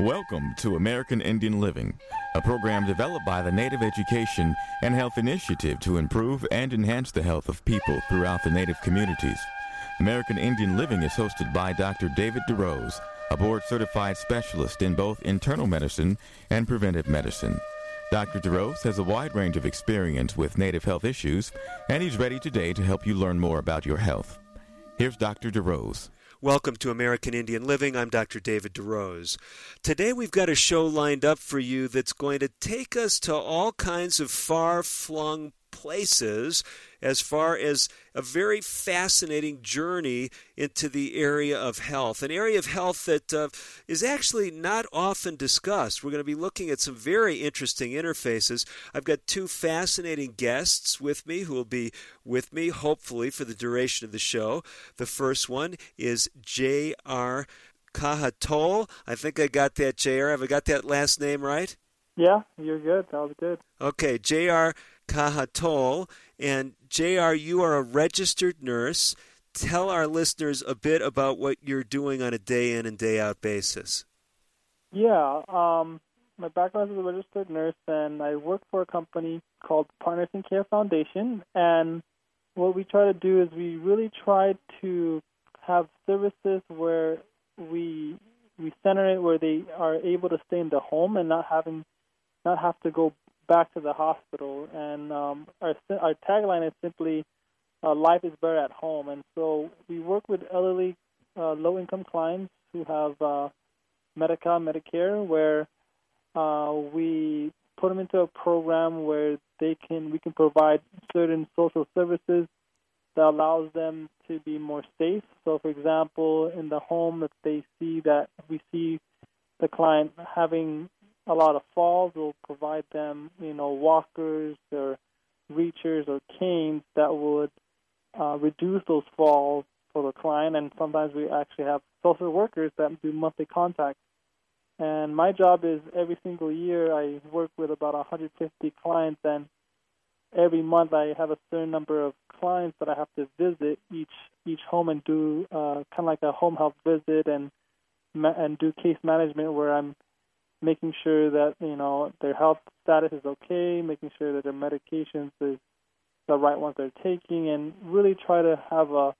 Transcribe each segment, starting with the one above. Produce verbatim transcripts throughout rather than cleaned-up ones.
Welcome to American Indian Living, a program developed by the Native Education and Health Initiative to improve and enhance the health of people throughout the Native communities. American Indian Living is hosted by Doctor David DeRose, a board-certified specialist in both internal medicine and preventive medicine. Doctor DeRose has a wide range of experience with Native health issues, and he's ready today to help you learn more about your health. Here's Doctor DeRose. Welcome to American Indian Living. I'm Doctor David DeRose. Today we've got a show lined up for you that's going to take us to all kinds of far-flung places as far as a very fascinating journey into the area of health, an area of health that uh, is actually not often discussed. We're going to be looking at some very interesting interfaces. I've got two fascinating guests with me who will be with me, hopefully, for the duration of the show. The first one is J R Kahatol. I think I got that, J R. Have I got that last name right? Yeah, you're good. That was good. Okay, J R Kahatol. And J R, you are a registered nurse. Tell our listeners a bit about what you're doing on a day-in and day-out basis. Yeah, um, my background is a registered nurse, and I work for a company called Partners in Care Foundation. And what we try to do is we really try to have services where we we center it where they are able to stay in the home and not having not have to go back to the hospital. And um, our our tagline is simply uh, life is better at home. And so we work with elderly, uh, low-income clients who have uh, Medi-Cal, Medicare, where uh, we put them into a program where they can we can provide certain social services that allows them to be more safe. So, for example, in the home, if they see that we see the client having a lot of falls, we'll provide them, you know, walkers or reachers or canes that would uh, reduce those falls for the client. And sometimes we actually have social workers that do monthly contact. And my job is every single year I work with about one hundred fifty clients, and every month I have a certain number of clients that I have to visit each each home and do uh, kind of like a home health visit and and do case management where I'm making sure that, you know, their health status is okay, making sure that their medications is the right ones they're taking, and really try to have a,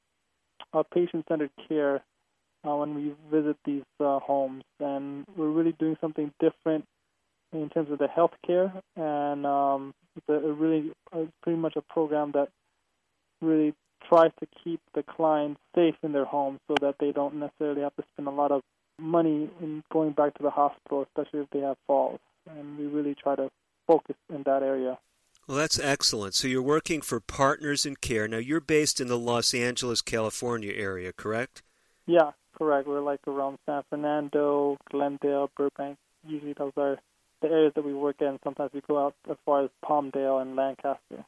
a patient-centered care uh, when we visit these uh, homes. And we're really doing something different in terms of the health care, and um, it's a, a really it's pretty much a program that really tries to keep the clients safe in their homes so that they don't necessarily have to spend a lot of money in going back to the hospital, especially if they have falls. And we really try to focus in that area. Well, that's excellent. So you're working for Partners in Care. Now, you're based in the Los Angeles, California area, correct? Yeah, correct. We're like around San Fernando, Glendale, Burbank. Usually those are the areas that we work in. Sometimes we go out as far as Palmdale and Lancaster.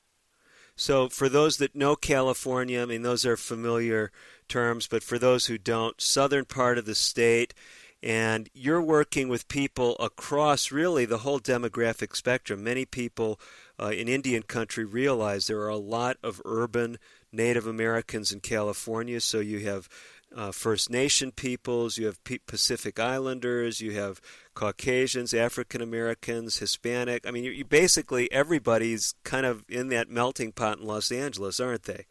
So for those that know California, I mean, those are familiar terms, but for those who don't, southern part of the state, and you're working with people across really the whole demographic spectrum. Many people uh, in Indian country realize there are a lot of urban Native Americans in California, so you have Uh, First Nation peoples, you have P- Pacific Islanders, you have Caucasians, African Americans, Hispanic. I mean, you, you basically everybody's kind of in that melting pot in Los Angeles, aren't they?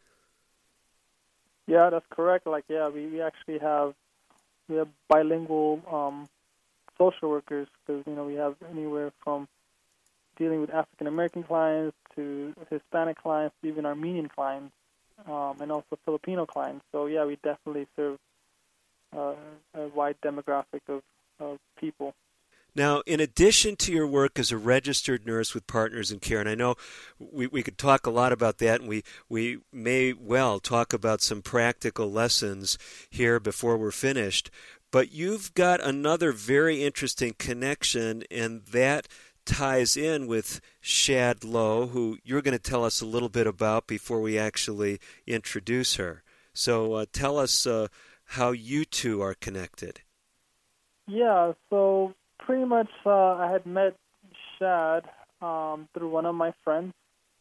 Yeah, that's correct. Like, yeah, we, we actually have we have bilingual um, social workers because, you know, we have anywhere from dealing with African American clients to Hispanic clients, to even Armenian clients. Um, and also Filipino clients. So, yeah, we definitely serve uh, a wide demographic of, of people. Now, in addition to your work as a registered nurse with Partners in Care, and I know we, we could talk a lot about that, and we, we may well talk about some practical lessons here before we're finished, but you've got another very interesting connection, and that ties in with Shad Lowe, who you're going to tell us a little bit about before we actually introduce her. So uh, tell us uh, how you two are connected. Yeah, so pretty much uh, I had met Shad um, through one of my friends,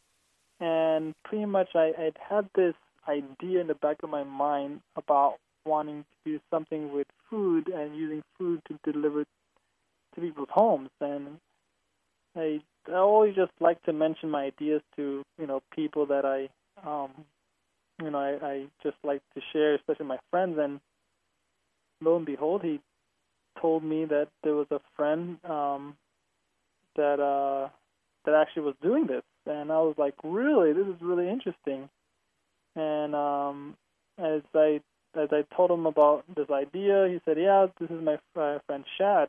and pretty much I I'd had this idea in the back of my mind about wanting to do something with food and using food to deliver to people's homes. And I, I always just like to mention my ideas to, you know, people that I, um, you know, I, I just like to share, especially my friends. And lo and behold, he told me that there was a friend um, that uh, that actually was doing this. And I was like, really? This is really interesting. And um, as I as I told him about this idea, he said, yeah, this is my uh, friend Shad.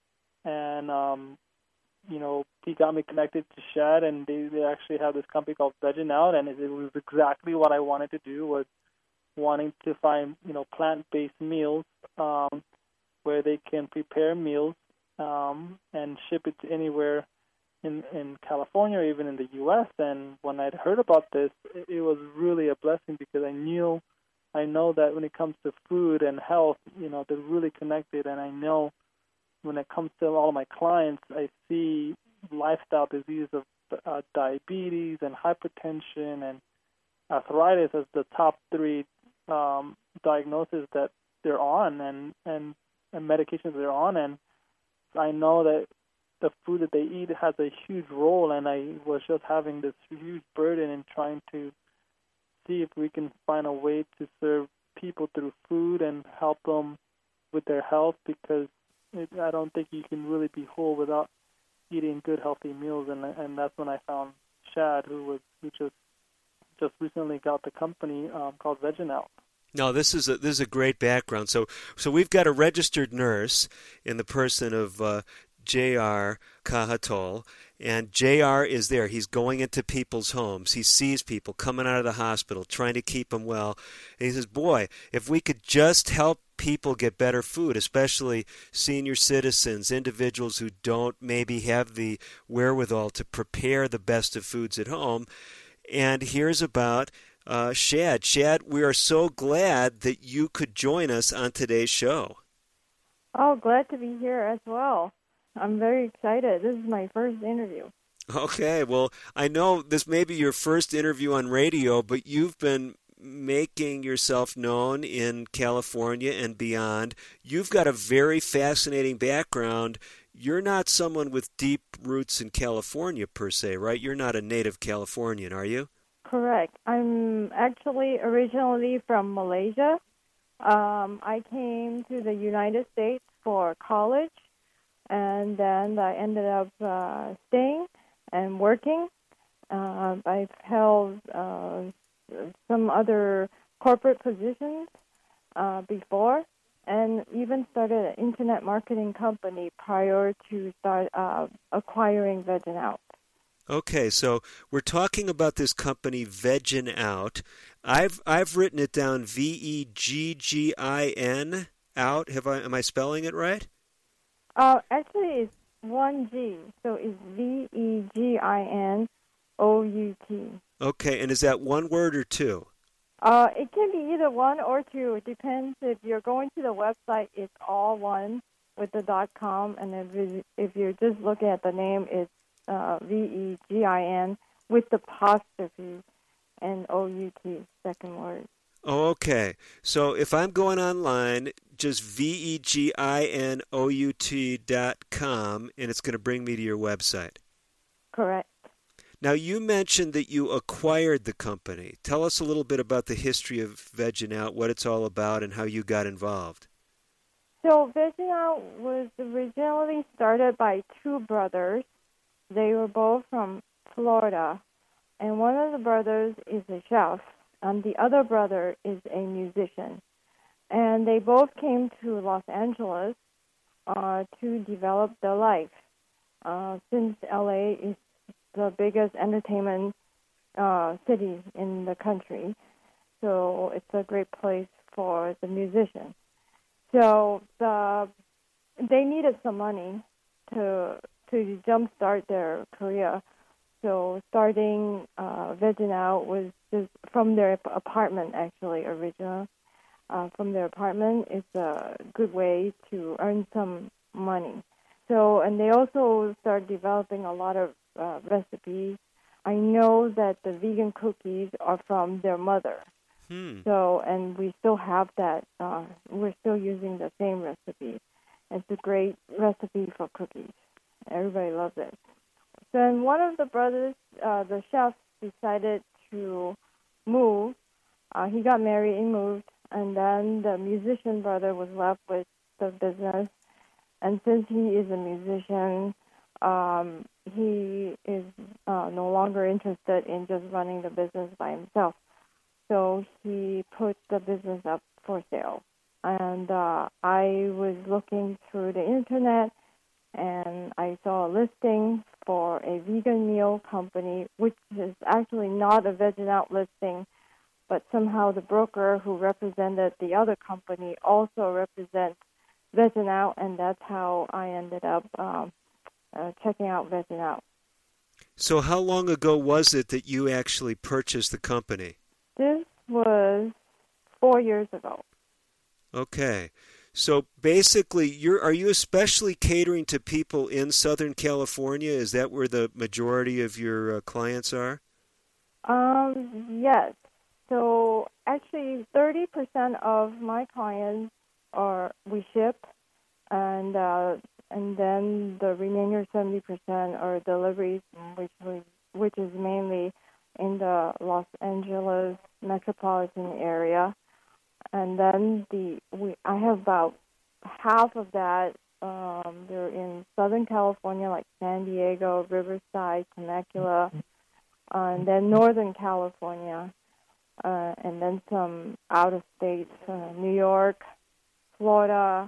And, um, you know, he got me connected to Shad, and they, they actually have this company called Vegging Out, and it, it was exactly what I wanted to do, was wanting to find, you know, plant-based meals um, where they can prepare meals um, and ship it to anywhere in, in California or even in the U S. And when I'd heard about this, it, it was really a blessing, because I knew, I know that when it comes to food and health, you know, they're really connected. And I know when it comes to all of my clients, I see lifestyle diseases of uh, diabetes and hypertension and arthritis as the top three um, diagnoses that they're on and, and, and medications they're on. And I know that the food that they eat has a huge role, and I was just having this huge burden in trying to see if we can find a way to serve people through food and help them with their health, because it, I don't think you can really be whole without eating good, healthy meals. And and that's when I found Shad, who was who just just recently got the company um, called Vegging Out. No, this is a this is a great background. So so we've got a registered nurse in the person of uh, J R Kahatol, and J R is there. He's going into people's homes. He sees people coming out of the hospital, trying to keep them well. And he says, boy, if we could just help people get better food, especially senior citizens, individuals who don't maybe have the wherewithal to prepare the best of foods at home. And here's about uh, Shad. Shad, we are so glad that you could join us on today's show. Oh, glad to be here as well. I'm very excited. This is my first interview. Okay, well, I know this may be your first interview on radio, but you've been making yourself known in California and beyond. You've got a very fascinating background. You're not someone with deep roots in California per se, right? You're not a native Californian, are you? Correct. I'm actually originally from Malaysia. Um, I came to the United States for college, and then I ended up uh, staying and working. Uh, I've held uh, some other corporate positions uh, before, and even started an internet marketing company prior to start uh, acquiring Vegging Out. Okay, so we're talking about this company Vegging Out. I've I've written it down V E G G I N out. Have I am I spelling it right? Uh, actually, it's one G, so it's V E G I N O U T. Okay, and is that one word or two? Uh, it can be either one or two. It depends. If you're going to the website, it's all one with the dot com, and if, if you're just looking at the name, it's uh, V E G I N with the apostrophe and O U T, second word. Oh, okay. So if I'm going online, just V E G I N O U T dot com, and it's going to bring me to your website. Correct. Now, you mentioned that you acquired the company. Tell us a little bit about the history of Vegging Out, what it's all about, and how you got involved. So Vegging Out was originally started by two brothers. They were both from Florida, and one of the brothers is a chef, and the other brother is a musician. And they both came to Los Angeles uh, to develop their life. Uh, since L A is the biggest entertainment uh, city in the country, so it's a great place for the musicians. So the they needed some money to to jumpstart their career. So starting uh, Vegging Out was just from their apartment, actually, original. Uh, from their apartment is a good way to earn some money. So, and they also started developing a lot of uh, recipes. I know that the vegan cookies are from their mother. Hmm. So, and we still have that. Uh, we're still using the same recipes. It's a great recipe for cookies. Everybody loves it. Then one of the brothers, uh, the chef, decided to move. Uh, he got married and moved, and then the musician brother was left with the business. And since he is a musician, um, he is uh, no longer interested in just running the business by himself. So he put the business up for sale. And uh, I was looking through the internet, and I saw a listing for a vegan meal company, which is actually not a Veg and Out listing, but somehow the broker who represented the other company also represents Veg and Out, and that's how I ended up um, uh, checking out Veg and Out. So how long ago was it that you actually purchased the company? This was four years ago. Okay. So basically, you're are you especially catering to people in Southern California? Is that where the majority of your uh, clients are? Um, yes. So actually, thirty percent of my clients are we ship, and uh, and then the remainder seventy percent are deliveries, which we, which is mainly in the Los Angeles metropolitan area. And then the we I have about half of that. Um, they're in Southern California, like San Diego, Riverside, Temecula, uh, and then Northern California, uh, and then some out of state, uh, New York, Florida,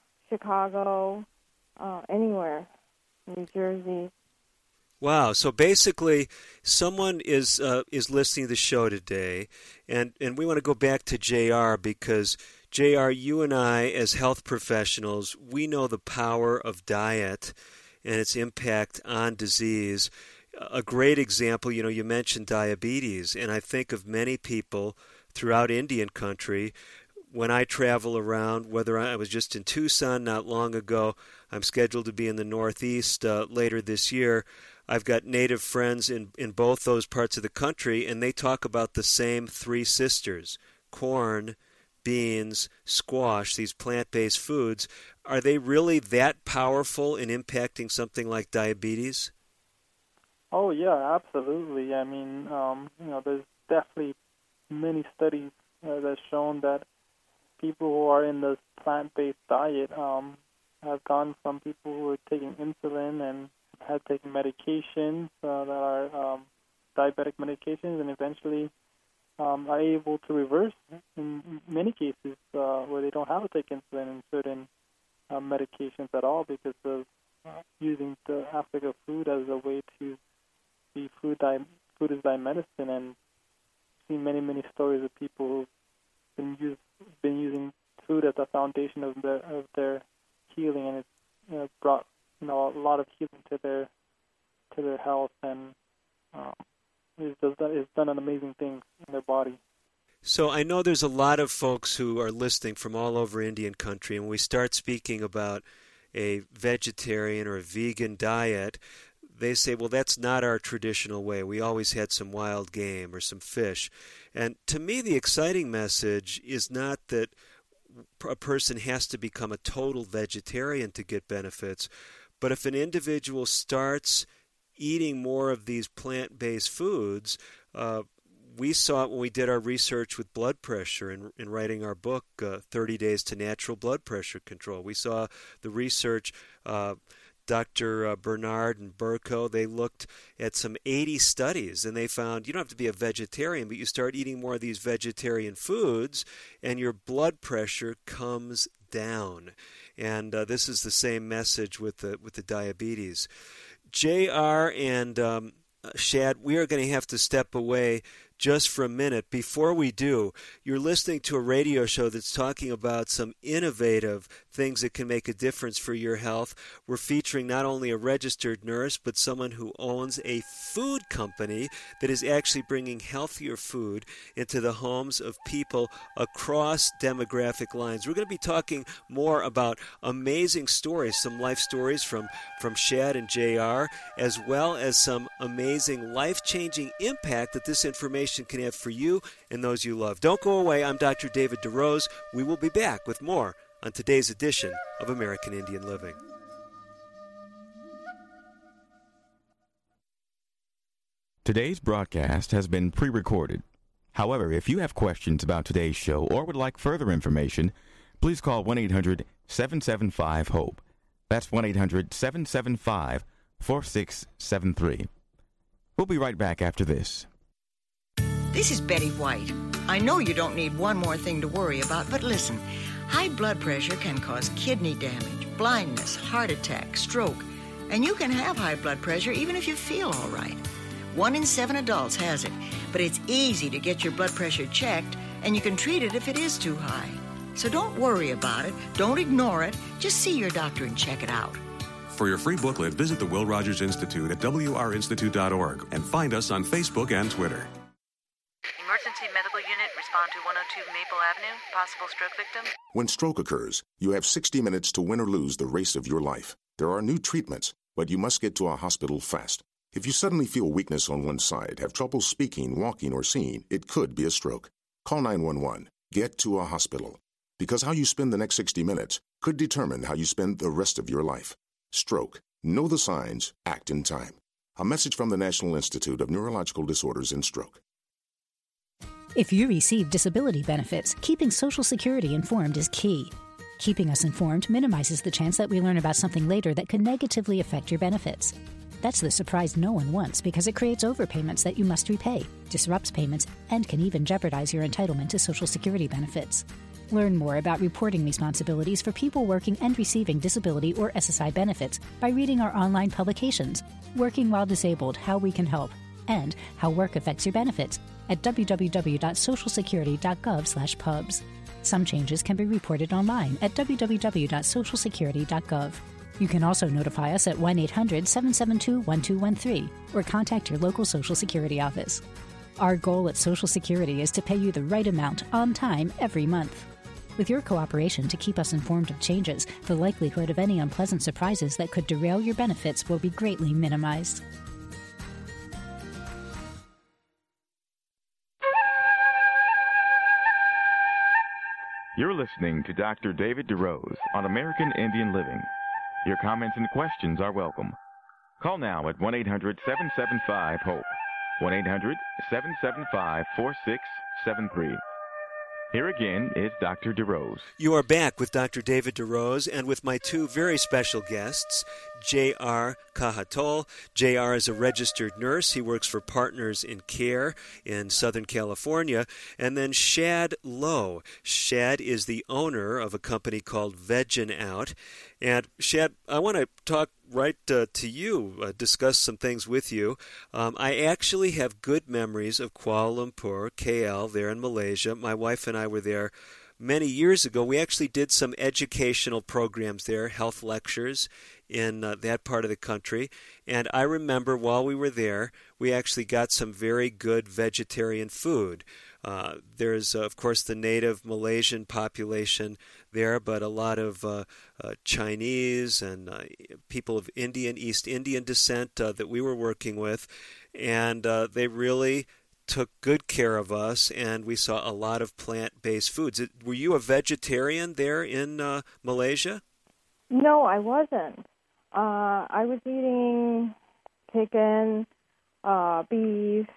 Chicago, uh, anywhere, New Jersey. Wow. So basically, someone is uh, is listening to the show today, and, and we want to go back to J R because, J R, you and I, as health professionals, we know the power of diet and its impact on disease. A great example, you know, you mentioned diabetes, and I think of many people throughout Indian country. When I travel around, whether I was just in Tucson not long ago, I'm scheduled to be in the Northeast uh, later this year. I've got native friends in, in both those parts of the country, and they talk about the same three sisters, corn, beans, squash, these plant-based foods. Are they really that powerful in impacting something like diabetes? Oh, yeah, absolutely. I mean, um, you know, there's definitely many studies uh, that have shown that people who are in this plant-based diet um, have gone from people who are taking insulin and have taken medications uh, that are um, diabetic medications, and eventually um, are able to reverse in many cases uh, where they don't have to take insulin and certain uh, medications at all because of uh, using the aspect of food as a way to be food, di- food is thy medicine, and seen many, many stories of people who've been, use, been using food as the foundation of their, of their healing, and it's you know, brought you know a lot of healing to their to their health, and um, it's, does, it's done an amazing thing in their body. So I know there's a lot of folks who are listening from all over Indian country, and when we start speaking about a vegetarian or a vegan diet, they say, well, that's not our traditional way. We always had some wild game or some fish. And to me, the exciting message is not that a person has to become a total vegetarian to get benefits, but if an individual starts eating more of these plant-based foods, uh, we saw it when we did our research with blood pressure in, in writing our book, uh, thirty days to Natural Blood Pressure Control. We saw the research, uh, Doctor Uh, Bernard and Burko, they looked at some eighty studies, and they found you don't have to be a vegetarian, but you start eating more of these vegetarian foods, and your blood pressure comes down. And uh, this is the same message with the with the diabetes. J R and um, Shad, we are going to have to step away just for a minute. Before we do, you're listening to a radio show that's talking about some innovative things that can make a difference for your health. We're featuring not only a registered nurse, but someone who owns a food company that is actually bringing healthier food into the homes of people across demographic lines. We're going to be talking more about amazing stories, some life stories from, from Shad and J R, as well as some amazing life-changing impact that this information can have for you and those you love. Don't go away. I'm Doctor David DeRose. We will be back with more on today's edition of American Indian Living. Today's broadcast has been pre-recorded. However, if you have questions about today's show or would like further information, please call one eight hundred seven seven five HOPE. That's one eight hundred seven seven five four six seven three. We'll be right back after this. This is Betty White. I know you don't need one more thing to worry about, but listen. High blood pressure can cause kidney damage, blindness, heart attack, stroke, and you can have high blood pressure even if you feel all right. One in seven adults has it, but it's easy to get your blood pressure checked, and you can treat it if it is too high. So don't worry about it. Don't ignore it. Just see your doctor and check it out. For your free booklet, visit the Will Rogers Institute at w r institute dot org and find us on Facebook and Twitter. Emergency medical unit, respond to one oh two Maple Avenue. Possible stroke victim. When stroke occurs, you have sixty minutes to win or lose the race of your life. There are new treatments, but you must get to a hospital fast. If you suddenly feel weakness on one side, have trouble speaking, walking, or seeing, it could be a stroke. Call nine one one. Get to a hospital. Because how you spend the next sixty minutes could determine how you spend the rest of your life. Stroke. Know the signs. Act in time. A message from the National Institute of Neurological Disorders and Stroke. If you receive disability benefits, keeping Social Security informed is key. Keeping us informed minimizes the chance that we learn about something later that could negatively affect your benefits. That's the surprise no one wants because it creates overpayments that you must repay, disrupts payments, and can even jeopardize your entitlement to Social Security benefits. Learn more about reporting responsibilities for people working and receiving disability or S S I benefits by reading our online publications, Working While Disabled, How We Can Help, and How Work Affects Your Benefits at w w w dot social security dot gov slash pubs. Some changes can be reported online at w w w dot social security dot gov. You can also notify us at one eight hundred seven seven two one two one three or contact your local Social Security office. Our goal at Social Security is to pay you the right amount on time every month. With your cooperation to keep us informed of changes, the likelihood of any unpleasant surprises that could derail your benefits will be greatly minimized. You're listening to Doctor David DeRose on American Indian Living. Your comments and questions are welcome. Call now at one eight hundred seven seven five HOPE, one eight hundred seven seven five four six seven three. Here again is Doctor DeRose. You are back with Doctor David DeRose and with my two very special guests, J R Kahatol. J R is a registered nurse. He works for Partners in Care in Southern California. And then Shad Lowe. Shad is the owner of a company called Veggin' Out. And Shad, I want to talk right uh, to you, uh, discuss some things with you. Um, I actually have good memories of Kuala Lumpur, K L, there in Malaysia. My wife and I were there many years ago. We actually did some educational programs there, health lectures in uh, that part of the country. And I remember while we were there, we actually got some very good vegetarian food. Uh, there's, uh, of course, the native Malaysian population there, but a lot of uh, uh, Chinese and uh, people of Indian, East Indian descent uh, that we were working with. And uh, they really took good care of us, and we saw a lot of plant-based foods. It, were you a vegetarian there in uh, Malaysia? No, I wasn't. Uh, I was eating chicken, uh, beef,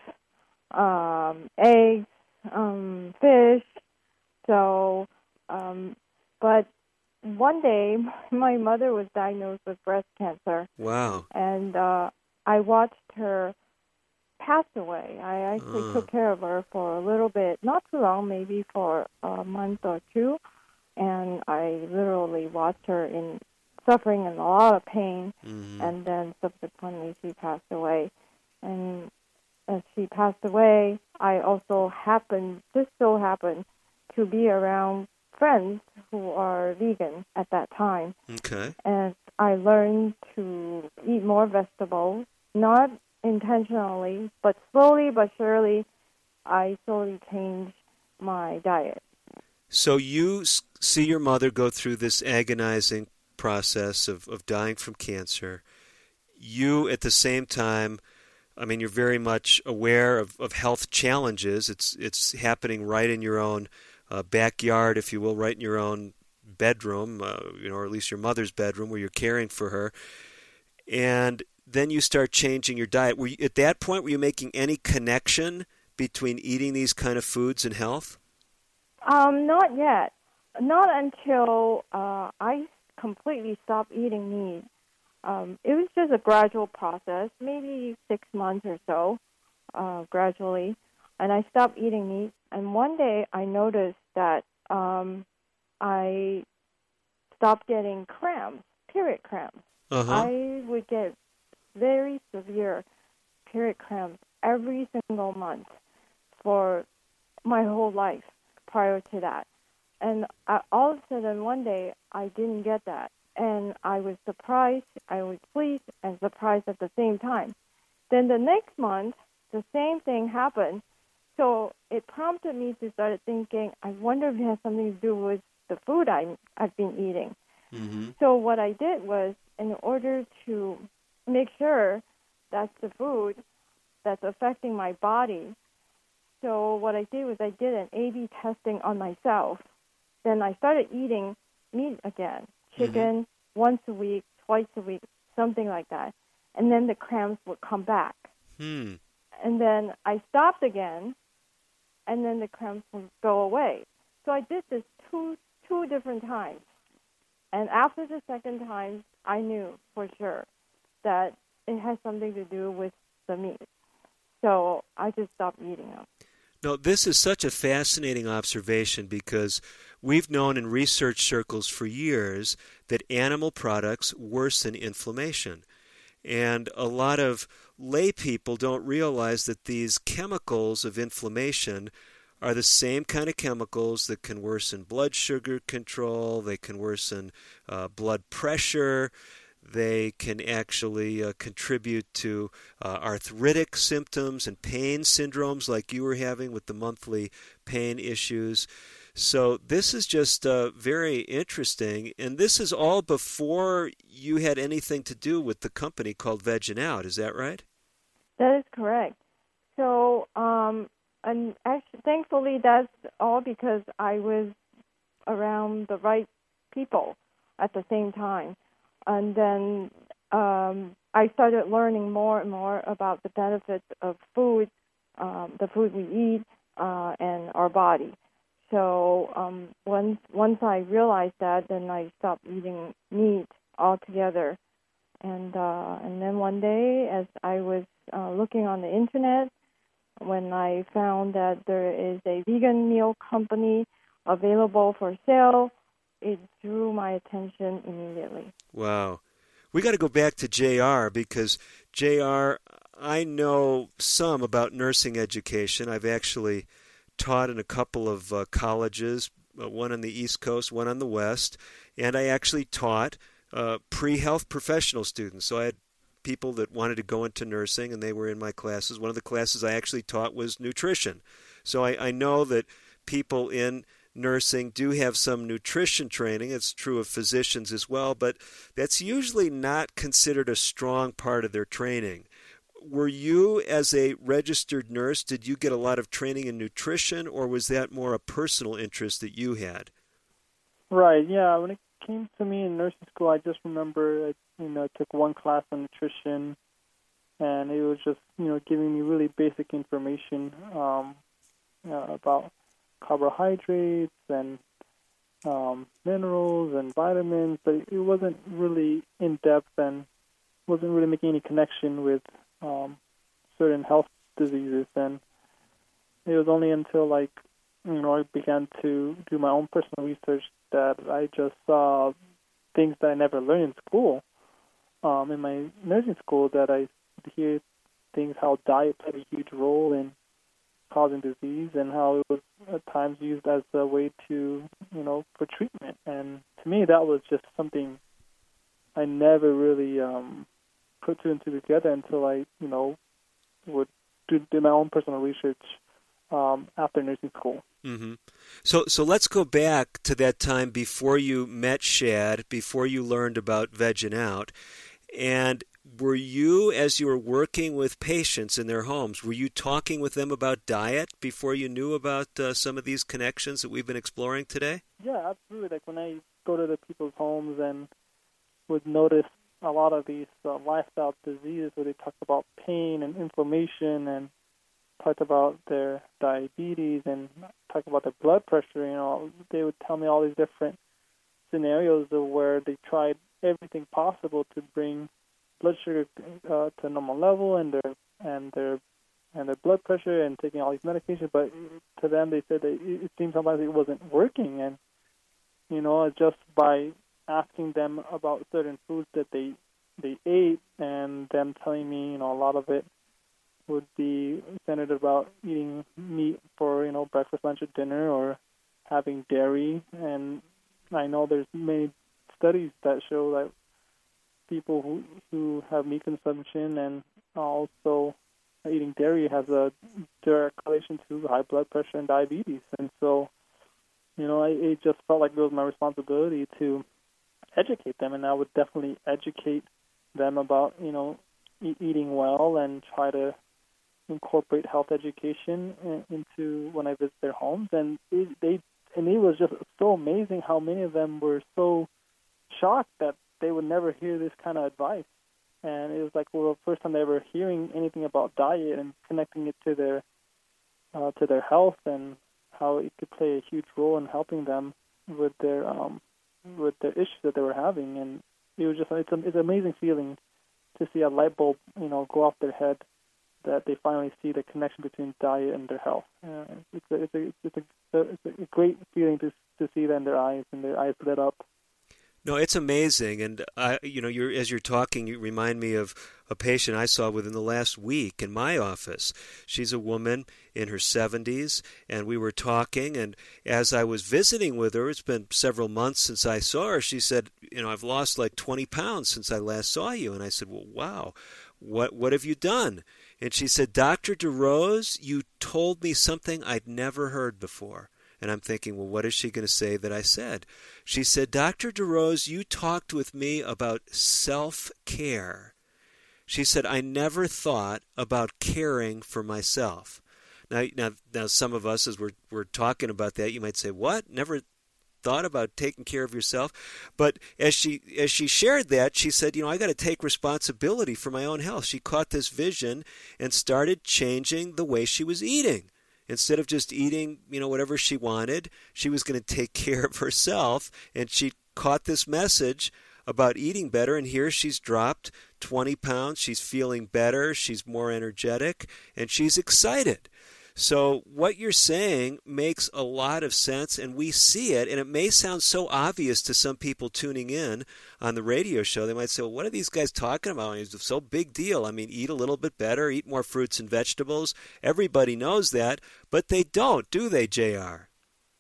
um, eggs, um, fish. So, um, but one day my mother was diagnosed with breast cancer. Wow. And uh, I watched her pass away. I actually uh. took care of her for a little bit, not too long, maybe for a month or two. And I literally watched her in suffering and a lot of pain, mm-hmm. and then subsequently she passed away. And as she passed away, I also happened, just so happened, to be around friends who are vegan at that time. Okay. And I learned to eat more vegetables, not intentionally, but slowly but surely, I slowly changed my diet. So you see your mother go through this agonizing process of, of dying from cancer. You, at the same time, I mean, you're very much aware of, of health challenges. It's it's happening right in your own uh, backyard, if you will, right in your own bedroom, uh, you know, or at least your mother's bedroom where you're caring for her, and then you start changing your diet. Were you, at that point, were you making any connection between eating these kind of foods and health? Um, not yet. Not until uh, I completely stopped eating meat. Um, it was just a gradual process, maybe six months or so, uh, gradually. And I stopped eating meat. And one day I noticed that um, I stopped getting cramps, period cramps. Uh-huh. I would get very severe period cramps every single month for my whole life prior to that. And I, all of a sudden, one day, I didn't get that. And I was surprised, I was pleased, and surprised at the same time. Then the next month, the same thing happened. So it prompted me to start thinking, I wonder if it has something to do with the food I, I've been eating. Mm-hmm. So what I did was, in order to make sure that's the food that's affecting my body, so what I did was I did an A B testing on myself. Then I started eating meat again, chicken, mm-hmm. once a week, twice a week, something like that. And then the cramps would come back. Hmm. And then I stopped again, and then the cramps would go away. So I did this two two different times. And after the second time, I knew for sure that it has something to do with the meat. So I just stopped eating them. No, this is such a fascinating observation because we've known in research circles for years that animal products worsen inflammation. And a lot of lay people don't realize that these chemicals of inflammation are the same kind of chemicals that can worsen blood sugar control, they can worsen uh, blood pressure, they can actually uh, contribute to uh, arthritic symptoms and pain syndromes like you were having with the monthly pain issues. So this is just uh, very interesting, and this is all before you had anything to do with the company called Veggin' Out. Is that right? That is correct. So, um, and actually, thankfully, that's all because I was around the right people at the same time. And then um, I started learning more and more about the benefits of food, um, the food we eat, uh, and our body. So um, once once I realized that, then I stopped eating meat altogether. And uh, and then one day, as I was uh, looking on the internet, when I found that there is a vegan meal company available for sale, it drew my attention immediately. Wow. We got to go back to J R because, J R, I know some about nursing education. I've actually taught in a couple of uh, colleges, uh, one on the East Coast, one on the West, and I actually taught uh, pre-health professional students. So I had people that wanted to go into nursing, and they were in my classes. One of the classes I actually taught was nutrition. So I, I know that people in nursing do have some nutrition training. It's true of physicians as well, but that's usually not considered a strong part of their training. Were you, as a registered nurse, did you get a lot of training in nutrition, or was that more a personal interest that you had? Right, yeah. When it came to me in nursing school, I just remember, I, you know, I took one class on nutrition, and it was just, you know, giving me really basic information um, you know, about carbohydrates and um, minerals and vitamins, but it wasn't really in-depth and wasn't really making any connection with um, certain health diseases. And it was only until, like, you know, I began to do my own personal research that I just saw things that I never learned in school. Um, in my nursing school, that I hear things how diet played a huge role in causing disease and how it was at times used as a way to, you know, for treatment. And to me, that was just something I never really um, put two and two together until I, you know, would do, do my own personal research um, after nursing school. Mm-hmm. So, so let's go back to that time before you met Shad, before you learned about Veggin' Out, and were you, as you were working with patients in their homes, were you talking with them about diet before you knew about uh, some of these connections that we've been exploring today? Yeah, absolutely. Like when I go to the people's homes and would notice a lot of these uh, lifestyle diseases where they talk about pain and inflammation and talk about their diabetes and talk about their blood pressure. You know, they would tell me all these different scenarios of where they tried everything possible to bring blood sugar uh, to a normal level and their and their and their blood pressure and taking all these medications, but to them they said that it, it seemed sometimes it wasn't working. And you know, just by asking them about certain foods that they they ate and them telling me, you know, a lot of it would be centered about eating meat for, you know, breakfast, lunch, or dinner, or having dairy. And I know there's many studies that show that people who who have meat consumption and also eating dairy has a direct correlation to high blood pressure and diabetes. And so, you know, I, it just felt like it was my responsibility to educate them, and I would definitely educate them about, you know, e- eating well and try to incorporate health education in, into when I visit their homes. And it, they and it was just so amazing how many of them were so shocked that they would never hear this kind of advice. And it was like, well, the first time they were hearing anything about diet and connecting it to their uh, to their health and how it could play a huge role in helping them with their um, with their issues that they were having. And it was just it's a, it's an amazing feeling to see a light bulb, you know, go off their head, that they finally see the connection between diet and their health. Uh, it's a, it's a, it's a, it's a great feeling to to see that in their eyes, and their eyes lit up. No, it's amazing, and I, you know, you're as you're talking, you remind me of a patient I saw within the last week in my office. She's a woman in her seventies, and we were talking, and as I was visiting with her, it's been several months since I saw her, she said, you know, I've lost like twenty pounds since I last saw you. And I said, well, wow, what what have you done? And she said, Doctor DeRose, you told me something I'd never heard before. And I'm thinking, well, what is she going to say that I said? She said, Doctor DeRose, you talked with me about self-care. She said, I never thought about caring for myself. Now, now, now some of us, as we're, we're talking about that, you might say, what? Never thought about taking care of yourself? But as she as she shared that, she said, you know, I got to take responsibility for my own health. She caught this vision and started changing the way she was eating. Instead of just eating, you know, whatever she wanted, she was going to take care of herself, and she caught this message about eating better, and here she's dropped twenty pounds. She's feeling better. She's more energetic, and she's excited. So what you're saying makes a lot of sense, and we see it, and it may sound so obvious to some people tuning in on the radio show. They might say, well, what are these guys talking about? It's so big deal. I mean, eat a little bit better, eat more fruits and vegetables. Everybody knows that, but they don't, do they, J R?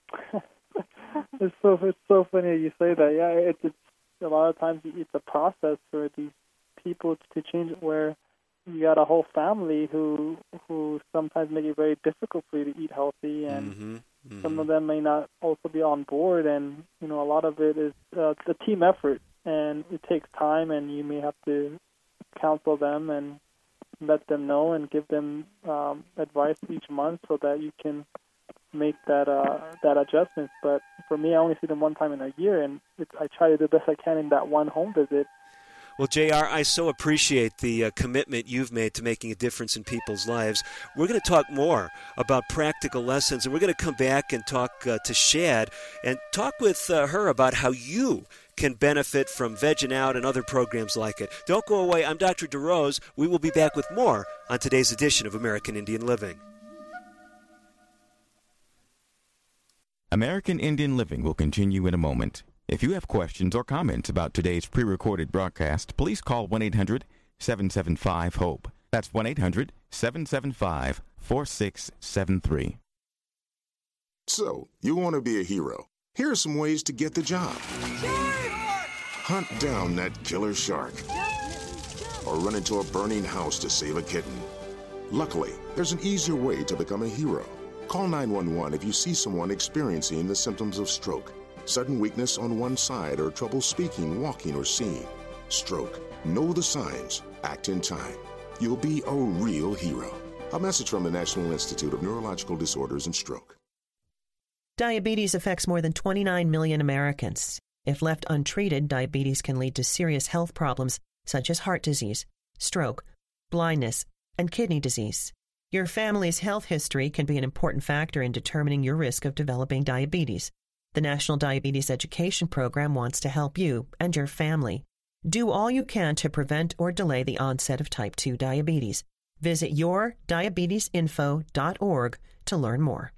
It's so it's so funny you say that. Yeah, it's, it's a lot of times it's a process for these people to change it, where you got a whole family who who sometimes make it very difficult for you to eat healthy, and mm-hmm, mm-hmm. some of them may not also be on board. And you know, a lot of it is uh, it's a team effort, and it takes time, and you may have to counsel them and let them know and give them um, advice each month so that you can make that uh, that adjustment. But for me, I only see them one time in a year, and it's, I try to do the best I can in that one home visit. Well, J R, I so appreciate the uh, commitment you've made to making a difference in people's lives. We're going to talk more about practical lessons, and we're going to come back and talk uh, to Shad and talk with uh, her about how you can benefit from Vegging Out and other programs like it. Don't go away. I'm Doctor DeRose. We will be back with more on today's edition of American Indian Living. American Indian Living will continue in a moment. If you have questions or comments about today's pre-recorded broadcast, please call one eight hundred seven seven five HOPE. That's one eight hundred seven seven five four six seven three. So, you want to be a hero. Here are some ways to get the job. Hunt down that killer shark. Or run into a burning house to save a kitten. Luckily, there's an easier way to become a hero. Call nine one one if you see someone experiencing the symptoms of stroke. Sudden weakness on one side or trouble speaking, walking, or seeing. Stroke. Know the signs. Act in time. You'll be a real hero. A message from the National Institute of Neurological Disorders and Stroke. Diabetes affects more than twenty-nine million Americans. If left untreated, diabetes can lead to serious health problems such as heart disease, stroke, blindness, and kidney disease. Your family's health history can be an important factor in determining your risk of developing diabetes. The National Diabetes Education Program wants to help you and your family. Do all you can to prevent or delay the onset of type two diabetes. Visit your diabetes info dot org to learn more.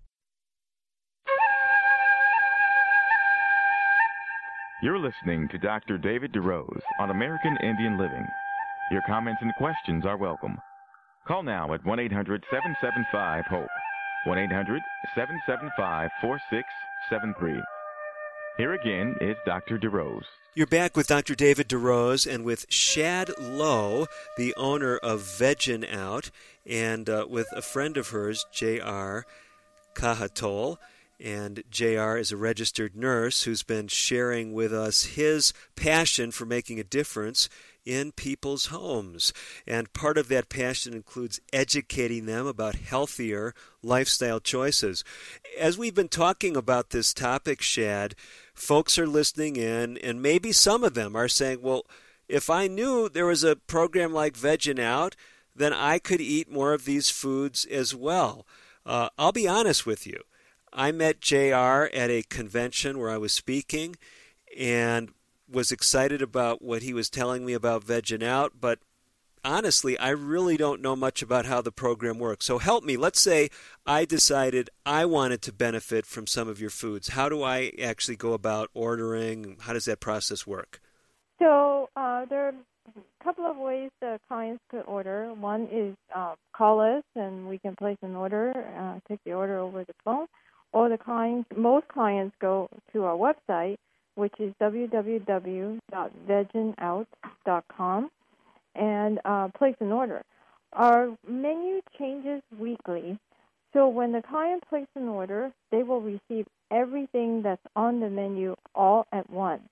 You're listening to Doctor David DeRose on American Indian Living. Your comments and questions are welcome. Call now at one eight hundred seven seven five HOPE, one eight hundred seven seven five four six seven three. Here again is Doctor DeRose. You're back with Doctor David DeRose and with Shad Lowe, the owner of Veggin' Out, and uh, with a friend of hers, J R Kahatol. And J R is a registered nurse who's been sharing with us his passion for making a difference in people's homes. And part of that passion includes educating them about healthier lifestyle choices. As we've been talking about this topic, Shad, folks are listening in, and maybe some of them are saying, well, if I knew there was a program like Veggin' Out, then I could eat more of these foods as well. Uh, I'll be honest with you. I met J R at a convention where I was speaking and was excited about what he was telling me about Veggin' Out, but honestly, I really don't know much about how the program works. So help me. Let's say I decided I wanted to benefit from some of your foods. How do I actually go about ordering? How does that process work? So uh, there are a couple of ways the clients could order. One is uh, call us, and we can place an order, uh, take the order over the phone. Or the clients, most clients go to our website, which is w w w dot veggin out dot com, and uh, place an order. Our menu changes weekly, so when the client places an order, they will receive everything that's on the menu all at once.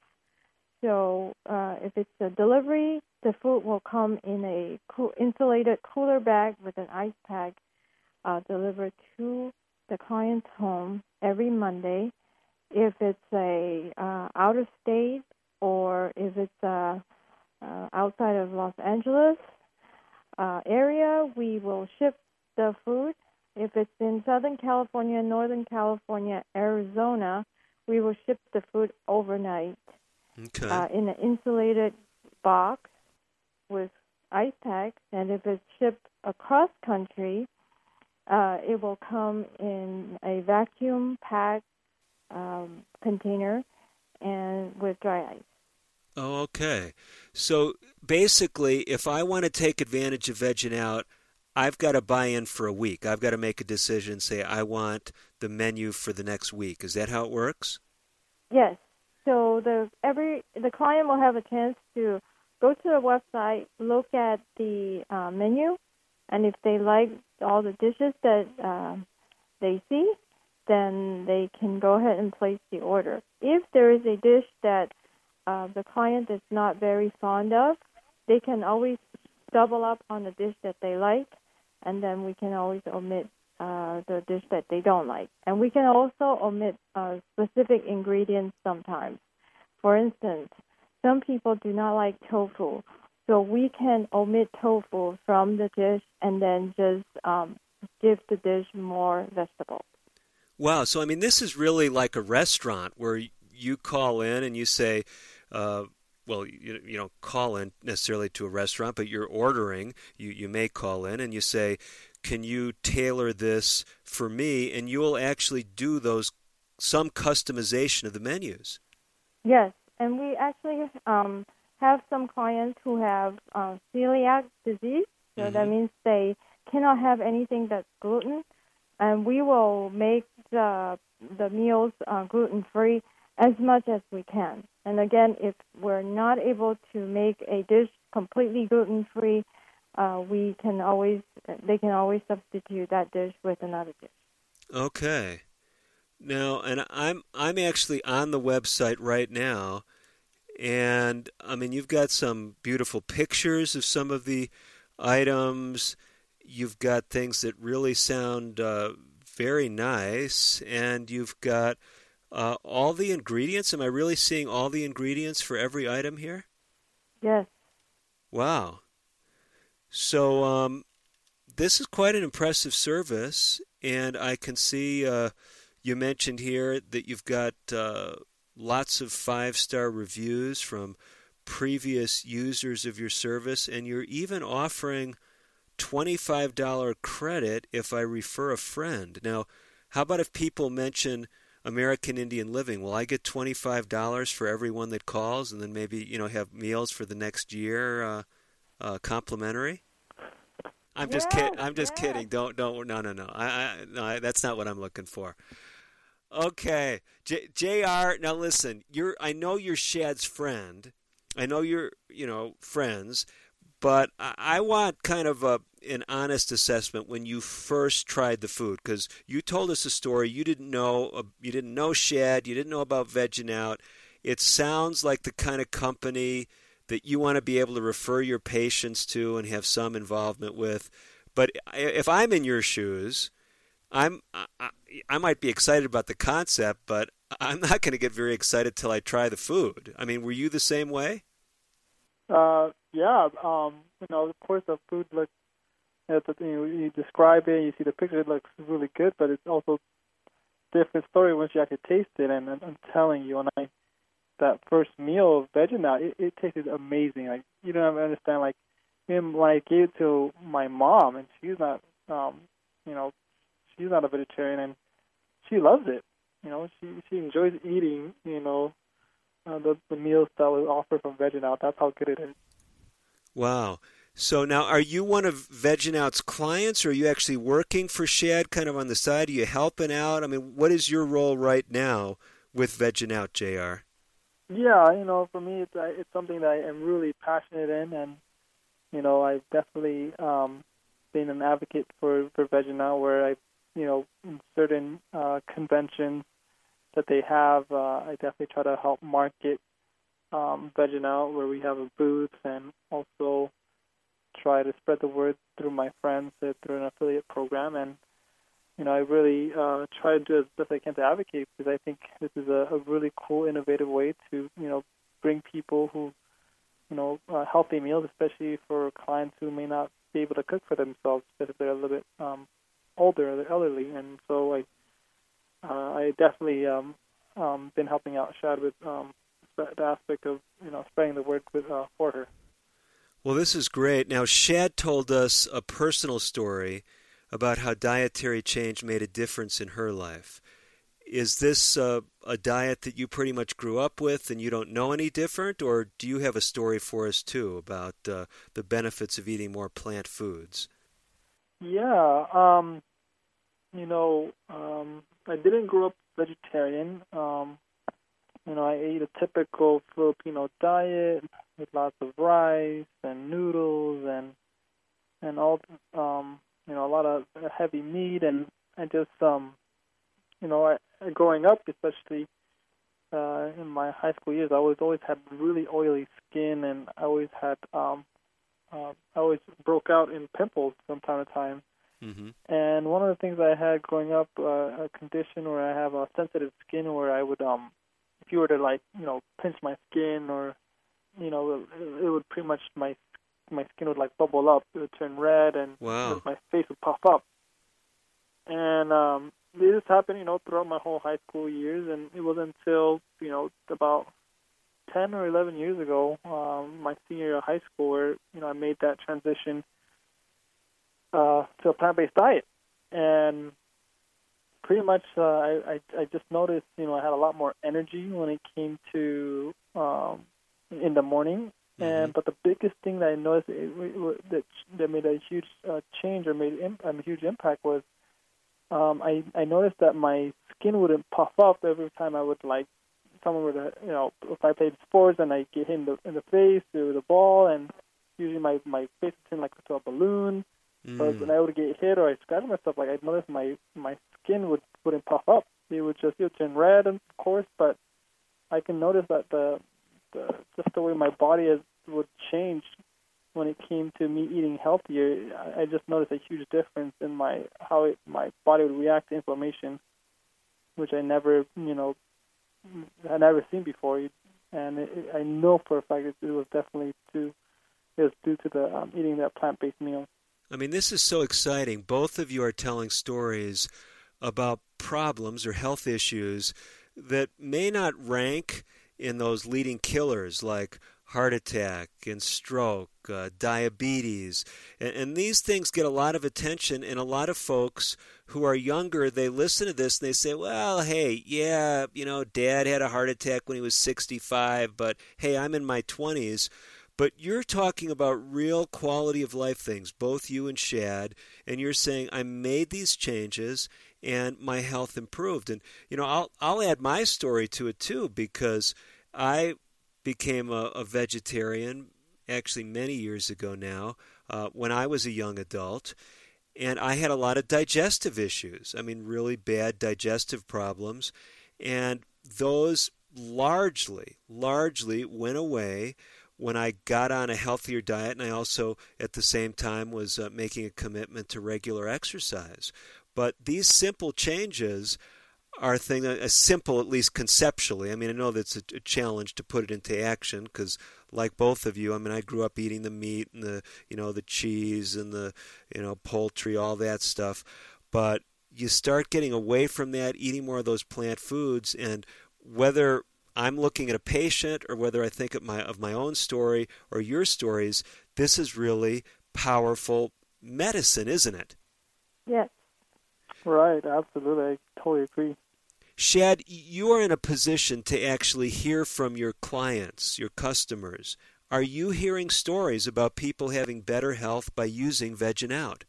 So uh, if it's a delivery, the food will come in a cool, insulated cooler bag with an ice pack uh, delivered to the client's home every Monday. If it's a uh, out of state or if it's uh, uh, outside of Los Angeles uh, area, we will ship the food. If it's in Southern California, Northern California, Arizona, we will ship the food overnight okay. uh, in an insulated box with ice packs. And if it's shipped across country, Uh, it will come in a vacuum-packed um, container and with dry ice. Oh, okay. So basically, if I want to take advantage of Veggin' Out, I've got to buy in for a week. I've got to make a decision, say I want the menu for the next week. Is that how it works? Yes. So the every the client will have a chance to go to the website, look at the uh, menu, and if they like all the dishes that uh, they see, then they can go ahead and place the order. If there is a dish that uh, the client is not very fond of, they can always double up on the dish that they like, and then we can always omit uh, the dish that they don't like. And we can also omit uh, specific ingredients sometimes. For instance, some people do not like tofu. So we can omit tofu from the dish and then just um, give the dish more vegetables. Wow. So, I mean, this is really like a restaurant where you call in and you say, uh, well, you, you don't call in necessarily to a restaurant, but you're ordering. You, you may call in and you say, can you tailor this for me? And you will actually do those some customization of the menus. Yes. And we actually... Um, have some clients who have uh, celiac disease, so mm-hmm. that means they cannot have anything that's gluten, and we will make the the meals uh, gluten-free as much as we can. And again, if we're not able to make a dish completely gluten-free, uh, we can always they can always substitute that dish with another dish. Okay. Now, and I'm I'm actually on the website right now. And, I mean, you've got some beautiful pictures of some of the items. You've got things that really sound uh, very nice. And you've got uh, all the ingredients? Am I really seeing all the ingredients for every item here? Yes. Wow. So um, this is quite an impressive service, and I can see uh, you mentioned here that you've got uh, lots of five-star reviews from previous users of your service, and you're even offering twenty-five dollars credit if I refer a friend. Now, how about if people mention American Indian Living? Will I get twenty-five dollars for everyone that calls, and then maybe, you know, have meals for the next year uh, uh, complimentary? I'm just Yes, kidding. I'm just yes. kidding. Don't don't. No no no. I, I no. I, that's not what I'm looking for. Okay, J, J R. Now listen. You're. I know you're Shad's friend. I know you're. You know, friends. But I, I want kind of a an honest assessment when you first tried the food, because you told us a story. You didn't know. Uh, you didn't know Shad. You didn't know about Vegging Out. It sounds like the kind of company that you want to be able to refer your patients to and have some involvement with. But if I'm in your shoes, I'm I, I might be excited about the concept, but I'm not going to get very excited till I try the food. I mean, were you the same way? Uh, yeah. Um, you know, of course, the food looks. You know, you describe it, you see the picture. It looks really good, but it's also a different story once you actually taste it. And I'm telling you, when I that first meal of Vegging Out, it, it tasted amazing. Like, you don't even understand. Like, even when I gave it to my mom, and she's not, um, you know, she's not a vegetarian, and she loves it. You know, she she enjoys eating, you know, uh, the the meals that was offered from Vegging Out. That's how good it is. Wow. So now, are you one of Vegging Out's clients, or are you actually working for Shad, kind of on the side? Are you helping out? I mean, what is your role right now with Vegging Out, J R? Yeah, you know, for me, it's uh, it's something that I am really passionate in, and you know, I've definitely um, been an advocate for for Vegging Out, where I, you know, in certain uh, conventions that they have, uh, I definitely try to help market um, Vegging Out, where we have a booth, and also try to spread the word through my friends uh, through an affiliate program. And you know, I really uh, try to do as best I can to advocate, because I think this is a, a really cool, innovative way to, you know, bring people who, you know, uh, healthy meals, especially for clients who may not be able to cook for themselves, especially if they're a little bit um, older or they're elderly. And so I, uh, I definitely um, um, been helping out Shad with um, the aspect of, you know, spreading the word with uh, for her. Well, this is great. Now, Shad told us a personal story about how dietary change made a difference in her life. Is this uh, a diet that you pretty much grew up with and you don't know any different, or do you have a story for us too about uh, the benefits of eating more plant foods? Yeah, um, you know, um, I didn't grow up vegetarian. Um, you know, I ate a typical Filipino diet with lots of rice and noodles and and all um you know, a lot of heavy meat, and I just, um, you know, I, growing up, especially uh, in my high school years, I always always had really oily skin, and I always had, um, uh, I always broke out in pimples from time to time. Mm-hmm. And one of the things I had growing up, uh, a condition where I have a sensitive skin, where I would, um, if you were to like, you know, pinch my skin, or, you know, it, it would pretty much my my skin would like bubble up, it would turn red, and wow. my face would puff up. And um, this happened, you know, throughout my whole high school years, and it wasn't until, you know, about ten or eleven years ago, um, my senior year of high school, where, you know, I made that transition uh, to a plant-based diet. And pretty much uh, I, I, I just noticed, you know, I had a lot more energy when it came to um, in the morning. And but the biggest thing that I noticed it, it, that that made a huge uh, change or made imp- a huge impact was um, I I noticed that my skin wouldn't puff up every time I would, like, someone would, uh, you know, if I played sports and I get hit in the in the face with a ball, and usually my my face would turn like to a balloon. Mm. But when I would get hit or I scratch myself, like, I noticed my my skin would wouldn't puff up. It would just it would turn red, of course, but I can notice that the The, just the way my body has, would change when it came to me eating healthier. I, I just noticed a huge difference in my how it, my body would react to inflammation, which I never, you know, had never seen before. And it, it, I know for a fact it, it was definitely due, it was due to the um, eating that plant-based meal. I mean, this is so exciting. Both of you are telling stories about problems or health issues that may not rank in those leading killers like heart attack and stroke, uh, diabetes. And, and these things get a lot of attention, and a lot of folks who are younger, they listen to this and they say, well, hey, yeah, you know, Dad had a heart attack when he was sixty-five, but hey, I'm in my twenties. But you're talking about real quality of life things, both you and Shad, and you're saying, I made these changes and my health improved. And, you know, I'll I'll add my story to it too, because I became a, a vegetarian actually many years ago now, uh, when I was a young adult, and I had a lot of digestive issues. I mean, really bad digestive problems, and those largely, largely went away when I got on a healthier diet, and I also, at the same time, was uh, making a commitment to regular exercise. But these simple changes are a thing, as simple, at least conceptually. I mean, I know that's a, a challenge to put it into action because, like both of you, I mean, I grew up eating the meat and the, you know, the cheese and the, you know, poultry, all that stuff. But you start getting away from that, eating more of those plant foods, and whether I'm looking at a patient or whether I think of my of my own story or your stories, this is really powerful medicine, isn't it? Yes. Right, absolutely. I totally agree. Shad, you are in a position to actually hear from your clients, your customers. Are you hearing stories about people having better health by using Vegging Out?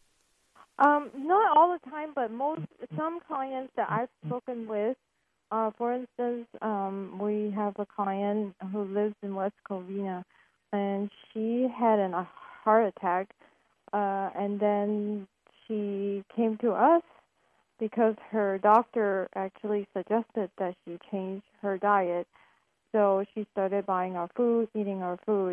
Um, not all the time, but most some clients that I've spoken with, uh, for instance, um, we have a client who lives in West Covina, and she had an, a heart attack, uh, and then she came to us because her doctor actually suggested that she change her diet. So she started buying our food, eating our food.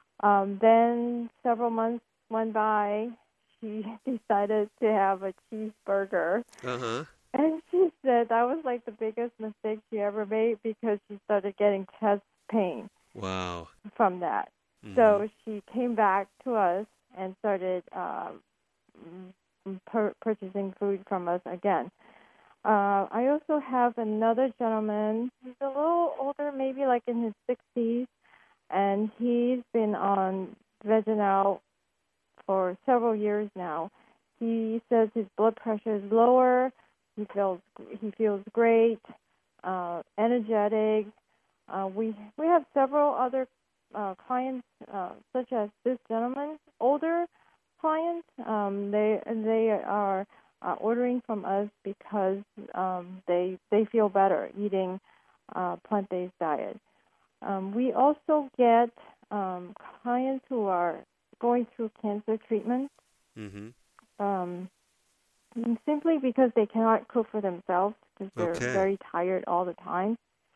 Um, then several months went by. She decided to have a cheeseburger. Uh-huh. And she said that was like the biggest mistake she ever made because she started getting chest pain. Wow. From that. Mm-hmm. So she came back to us and started uh, Per- purchasing food from us again. Uh, I also have another gentleman. He's a little older, maybe like in his sixties, and he's been on Vegging Out for several years now. He says his blood pressure is lower. He feels he feels great, uh, energetic. Uh, we we have several other uh, clients, uh, such as this gentleman, older clients. Um, they they are uh, ordering from us because um, they they feel better eating uh, plant-based diet. Um, we also get um, clients who are going through cancer treatment, mm-hmm. um, simply because they cannot cook for themselves because they're okay. very tired all the time.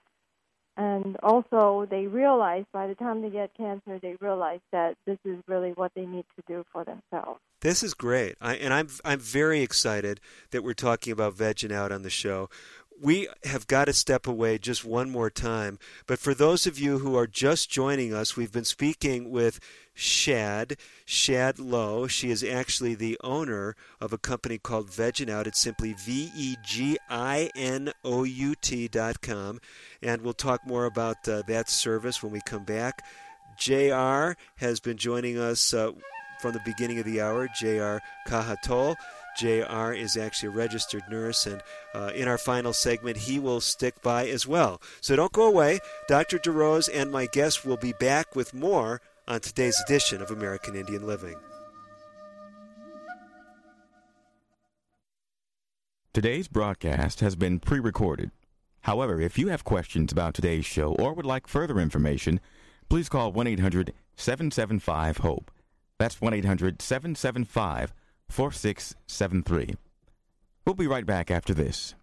And also, they realize by the time they get cancer, they realize that this is really what they need to do for themselves. This is great, I, and I'm I'm very excited that we're talking about Vegging Out on the show. We have got to step away just one more time, but for those of you who are just joining us, we've been speaking with Shad, Shad Lowe. She is actually the owner of a company called Vegging Out. It's simply V E G I N O U T dot com, and we'll talk more about uh, that service when we come back. J R has been joining us uh, from the beginning of the hour, J R Kahatol. J R is actually a registered nurse, and uh, in our final segment, he will stick by as well. So don't go away. Doctor DeRose and my guest will be back with more on today's edition of American Indian Living. Today's broadcast has been pre-recorded. However, if you have questions about today's show or would like further information, please call one eight hundred seven seven five HOPE. That's one eight hundred seven seven five four six seven three. We'll be right back after this.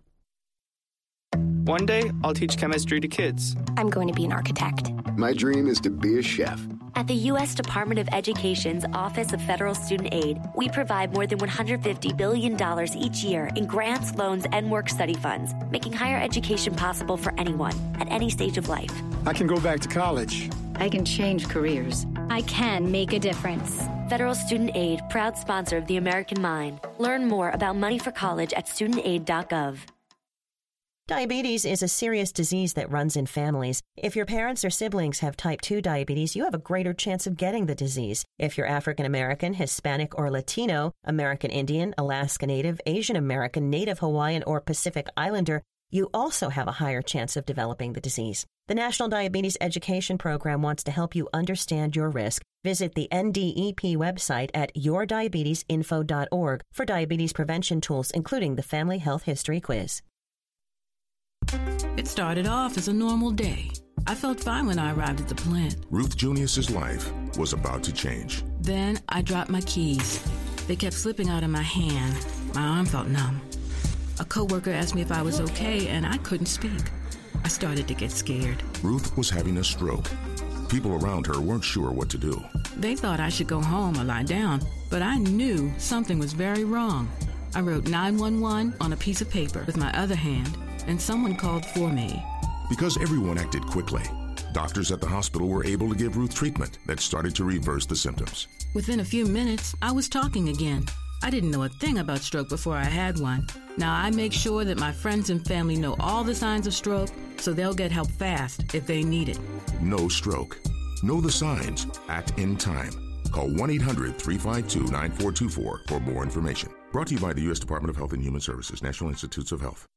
One day, I'll teach chemistry to kids. I'm going to be an architect. My dream is to be a chef. At the U S Department of Education's Office of Federal Student Aid, we provide more than one hundred fifty billion dollars each year in grants, loans, and work-study funds, making higher education possible for anyone at any stage of life. I can go back to college. I can change careers. I can make a difference. Federal Student Aid, proud sponsor of the American Mind. Learn more about money for college at student aid dot gov. Diabetes is a serious disease that runs in families. If your parents or siblings have type two diabetes, you have a greater chance of getting the disease. If you're African American, Hispanic, or Latino, American Indian, Alaska Native, Asian American, Native Hawaiian, or Pacific Islander, you also have a higher chance of developing the disease. The National Diabetes Education Program wants to help you understand your risk. Visit the N D E P website at your diabetes info dot org for diabetes prevention tools, including the Family Health History Quiz. It started off as a normal day. I felt fine when I arrived at the plant. Ruth Junius's life was about to change. Then I dropped my keys. They kept slipping out of my hand. My arm felt numb. A coworker asked me if I was okay, and I couldn't speak. I started to get scared. Ruth was having a stroke. People around her weren't sure what to do. They thought I should go home or lie down, but I knew something was very wrong. I wrote nine one one on a piece of paper with my other hand, and someone called for me. Because everyone acted quickly, doctors at the hospital were able to give Ruth treatment that started to reverse the symptoms. Within a few minutes, I was talking again. I didn't know a thing about stroke before I had one. Now I make sure that my friends and family know all the signs of stroke so they'll get help fast if they need it. No stroke. Know the signs. Act in time. Call one eight hundred three five two nine four two four for more information. Brought to you by the U S Department of Health and Human Services, National Institutes of Health.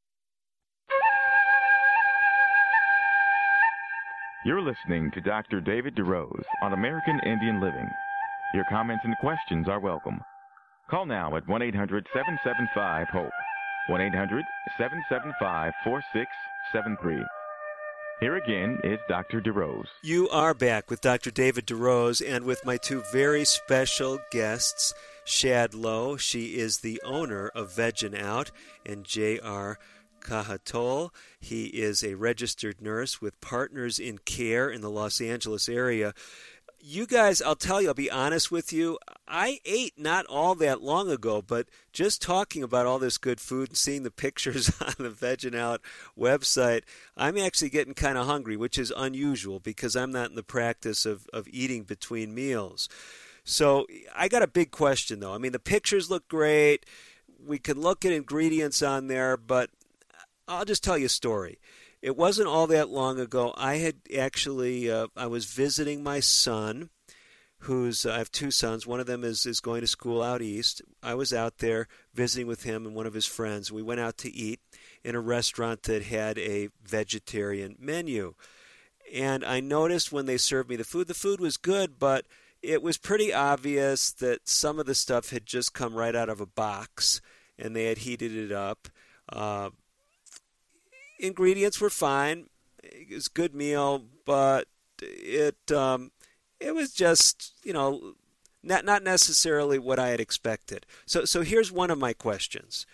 You're listening to Doctor David DeRose on American Indian Living. Your comments and questions are welcome. Call now at one eight hundred seven seven five HOPE, one eight hundred seven seven five four six seven three. Here again is Doctor DeRose. You are back with Doctor David DeRose and with my two very special guests, Shad Lowe. She is the owner of Veggin' Out, and J R Kahatol. He is a registered nurse with Partners in Care in the Los Angeles area. You guys, I'll tell you, I'll be honest with you, I ate not all that long ago, but just talking about all this good food and seeing the pictures on the Veggin' Out website, I'm actually getting kind of hungry, which is unusual because I'm not in the practice of, of eating between meals. So I got a big question, though. I mean, the pictures look great. We can look at ingredients on there, but I'll just tell you a story. It wasn't all that long ago. I had actually, uh, I was visiting my son, who's, uh, I have two sons. One of them is, is going to school out east. I was out there visiting with him and one of his friends. We went out to eat in a restaurant that had a vegetarian menu. And I noticed when they served me the food, the food was good, but it was pretty obvious that some of the stuff had just come right out of a box and they had heated it up. Uh, Ingredients were fine. It was a good meal, but it um, it was just, you know, not not necessarily what I had expected. So so here's one of my questions.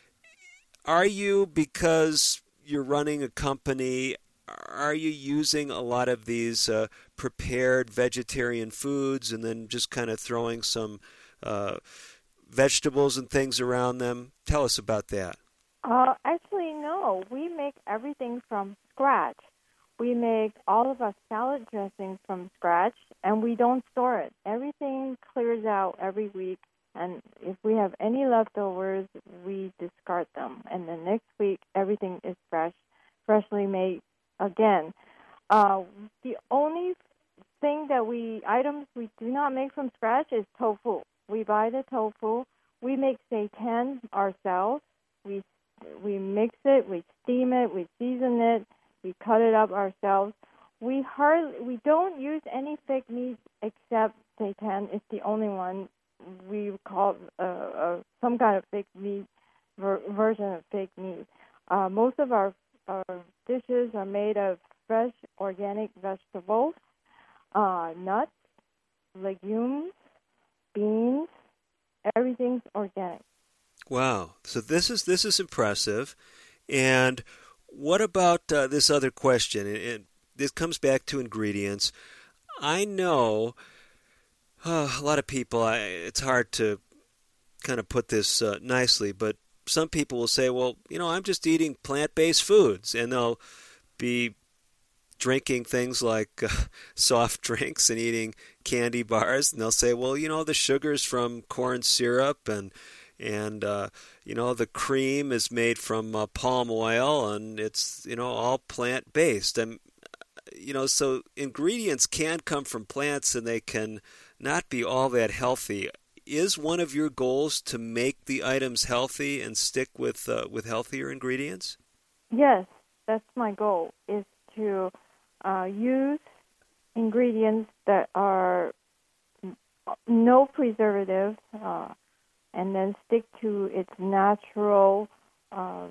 Are you, because you're running a company, are you using a lot of these uh, prepared vegetarian foods and then just kind of throwing some uh, vegetables and things around them? Tell us about that. Uh, actually, no. We make everything from scratch. We make all of our salad dressings from scratch, and we don't store it. Everything clears out every week, and if we have any leftovers, we discard them. And the next week, everything is fresh, freshly made again. Uh, the only thing that we, items we do not make from scratch is tofu. We buy the tofu. We make seitan ourselves. We We mix it, we steam it, we season it, we cut it up ourselves. We hardly, we don't use any fake meat except seitan. It's the only one we call uh, uh, some kind of fake meat ver- version of fake meat. Uh, most of our, our dishes are made of fresh organic vegetables, uh, nuts, legumes, beans. Everything's organic. Wow. So this is this is impressive. And what about uh, this other question? And, and this comes back to ingredients. I know uh, a lot of people, I, it's hard to kind of put this uh, nicely, but some people will say, well, you know, I'm just eating plant-based foods, and they'll be drinking things like uh, soft drinks and eating candy bars, and they'll say, well, you know, the sugar's from corn syrup, and and uh, you know, the cream is made from uh, palm oil, and it's, you know, all plant-based. And you know, so ingredients can come from plants, and they can not be all that healthy. Is one of your goals to make the items healthy and stick with uh, with healthier ingredients? Yes, that's my goal, is to uh, use ingredients that are no preservatives, uh, and then stick to its natural uh,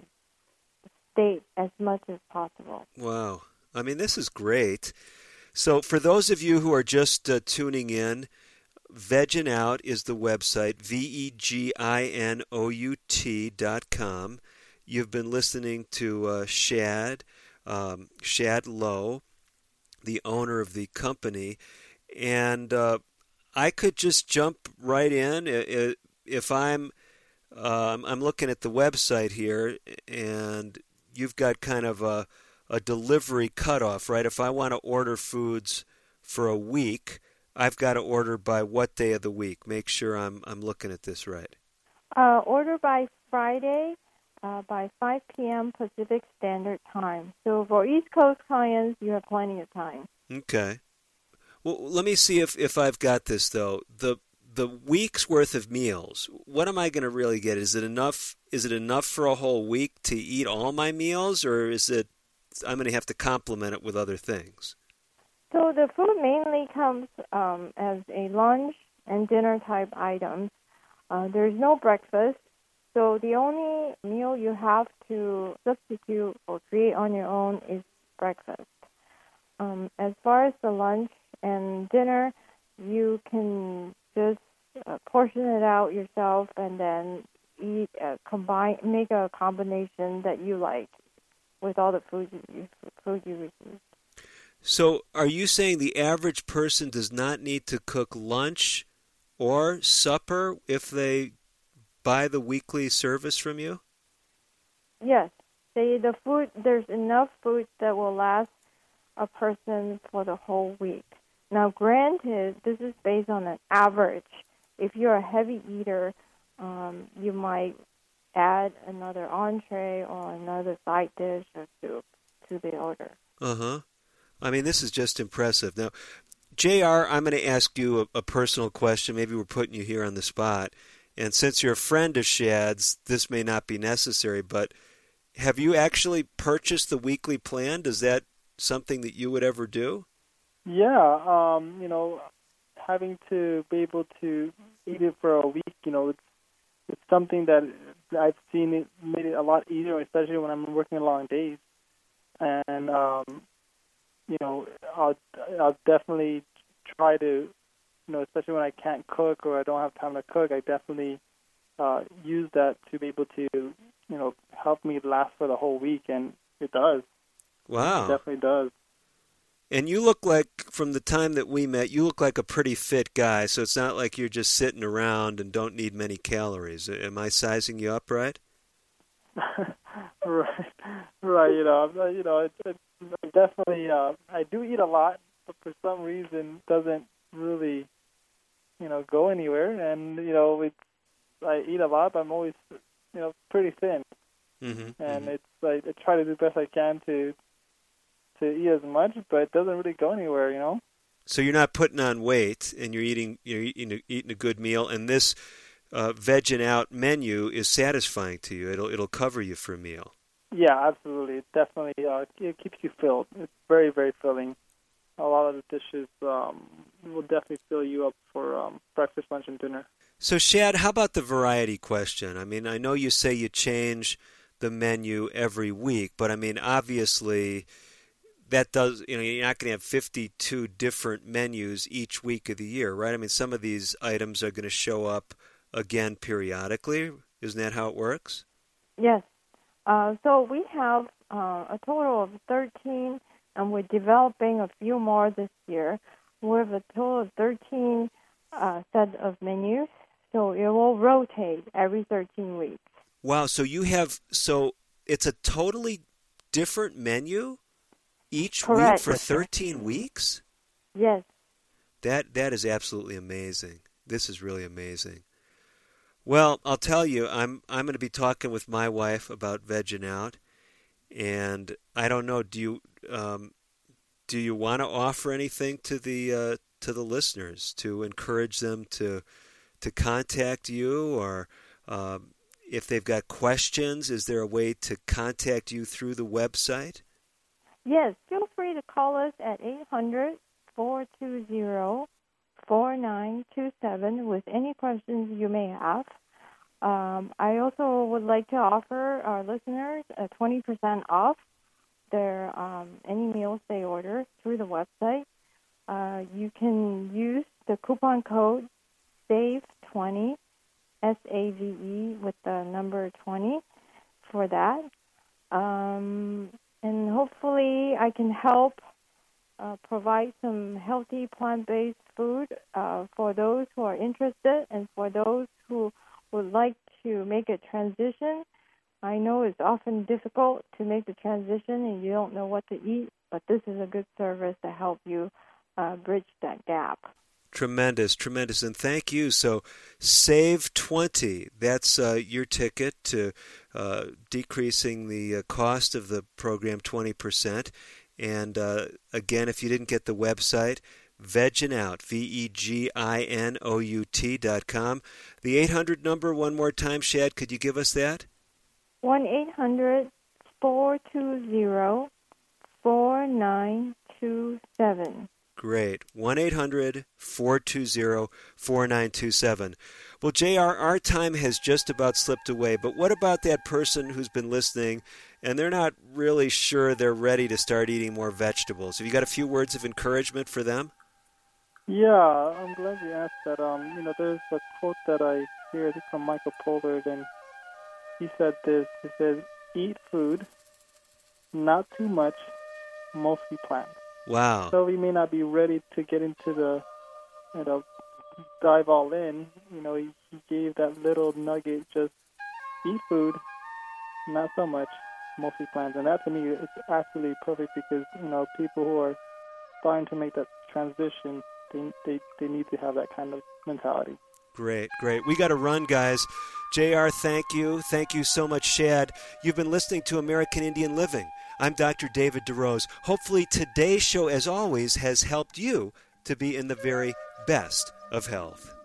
state as much as possible. Wow. I mean, this is great. So for those of you who are just uh, tuning in, Veggin' Out is the website, V E G I N O U T dot com. You've been listening to uh, Shad, um, Shad Lowe, the owner of the company. And uh, I could just jump right in. If I'm, um, I'm looking at the website here, and you've got kind of a, a delivery cutoff, right? If I want to order foods for a week, I've got to order by what day of the week? Make sure I'm I'm looking at this right. Uh, order by Friday uh, by five p.m. Pacific Standard Time. So for East Coast clients, you have plenty of time. Okay. Well, let me see if, if I've got this, though. The the week's worth of meals, what am I going to really get? Is it enough? Is it enough for a whole week to eat all my meals, or is it I'm going to have to complement it with other things? So the food mainly comes um, as a lunch and dinner type items. Uh, there's no breakfast, so the only meal you have to substitute or create on your own is breakfast. Um, as far as the lunch and dinner, you can just uh, portion it out yourself and then eat, uh, combine, make a combination that you like with all the food you, food you receive. So are you saying the average person does not need to cook lunch or supper if they buy the weekly service from you? Yes. They, the food, there's enough food that will last a person for the whole week. Now, granted, this is based on an average. If you're a heavy eater, um, you might add another entree or another side dish or soup to the order. Uh-huh. I mean, this is just impressive. Now, J R, I'm going to ask you a, a personal question. Maybe we're putting you here on the spot. And since you're a friend of Shad's, this may not be necessary, but have you actually purchased the weekly plan? Is that something that you would ever do? Yeah, um, you know, having to be able to eat it for a week, you know, it's it's something that I've seen it made it a lot easier, especially when I'm working long days. And um, you know, I'll I'll definitely try to, you know, especially when I can't cook or I don't have time to cook, I definitely uh, use that to be able to, you know, help me last for the whole week, and it does. Wow. It definitely does. And you look like, from the time that we met, you look like a pretty fit guy, so it's not like you're just sitting around and don't need many calories. Am I sizing you up right? right, right. You know, I'm, you know, it's, it's definitely. Uh, I do eat a lot, but for some reason, it doesn't really, you know, go anywhere. And you know, it's, I eat a lot, but I'm always, you know, pretty thin. Mm-hmm, and mm-hmm. it's like I try to do the best I can to to eat as much, but it doesn't really go anywhere. You know. So you're not putting on weight, and you're eating, you're eating, a, eating a good meal, and this uh, Veggin' Out menu is satisfying to you. It'll it'll cover you for a meal. Yeah, absolutely. It definitely uh, it keeps you filled. It's very, very filling. A lot of the dishes um, will definitely fill you up for um, breakfast, lunch, and dinner. So, Shad, how about the variety question? I mean, I know you say you change the menu every week, but I mean, obviously, that does, you know, you're not going to have fifty-two different menus each week of the year, right? I mean, some of these items are going to show up again periodically. Isn't that how it works? Yes. Uh, so we have uh, a total of thirteen, and we're developing a few more this year. we have a total of thirteen uh, set of menus, so it will rotate every thirteen weeks. Wow, so you have, so it's a totally different menu each Correct. week for thirteen weeks? Yes. That That is absolutely amazing. This is really amazing. Well, I'll tell you, I'm I'm going to be talking with my wife about vegging out, and I don't know, do you um, do you want to offer anything to the uh, to the listeners to encourage them to to contact you, or um, if they've got questions, is there a way to contact you through the website? Yes, feel free to call us at eight hundred, four two zero, four nine two seven with any questions you may have. Um, I also would like to offer our listeners a twenty percent off their um, any meals they order through the website. Uh, you can use the coupon code save twenty, S A V E with the number twenty for that. Um, and hopefully I can help uh, provide some healthy plant-based food uh, for those who are interested and for those who would like to make a transition. I know it's often difficult to make the transition and you don't know what to eat, but this is a good service to help you uh, bridge that gap. Tremendous, tremendous, and thank you. So Save twenty, that's uh, your ticket to uh, decreasing the uh, cost of the program twenty percent. And uh, again, if you didn't get the website, Veggin' Out, V E G I N O U T dot com. The eight hundred number, one more time, Shad, could you give us that? one eight hundred, four two zero, four nine two seven. Great. one eight hundred, four two zero, four nine two seven. Well, J R, our time has just about slipped away, but what about that person who's been listening and they're not really sure they're ready to start eating more vegetables? Have you got a few words of encouragement for them? Yeah, I'm glad you asked that. Um, you know, there's a quote that I hear from Michael Pollard, and he said this. He says, eat food, not too much, mostly plants. Wow. So we may not be ready to get into the, you know, dive all in. You know, he, he gave that little nugget, just eat food, not so much, mostly plants. And that to me is absolutely perfect because, you know, people who are starting to make that transition, they they, they need to have that kind of mentality. Great, great. We got to run, guys. J R, thank you. Thank you so much, Shad. You've been listening to American Indian Living. I'm Doctor David DeRose. Hopefully today's show, as always, has helped you to be in the very best of health.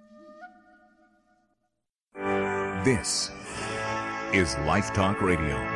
This is Life Talk Radio.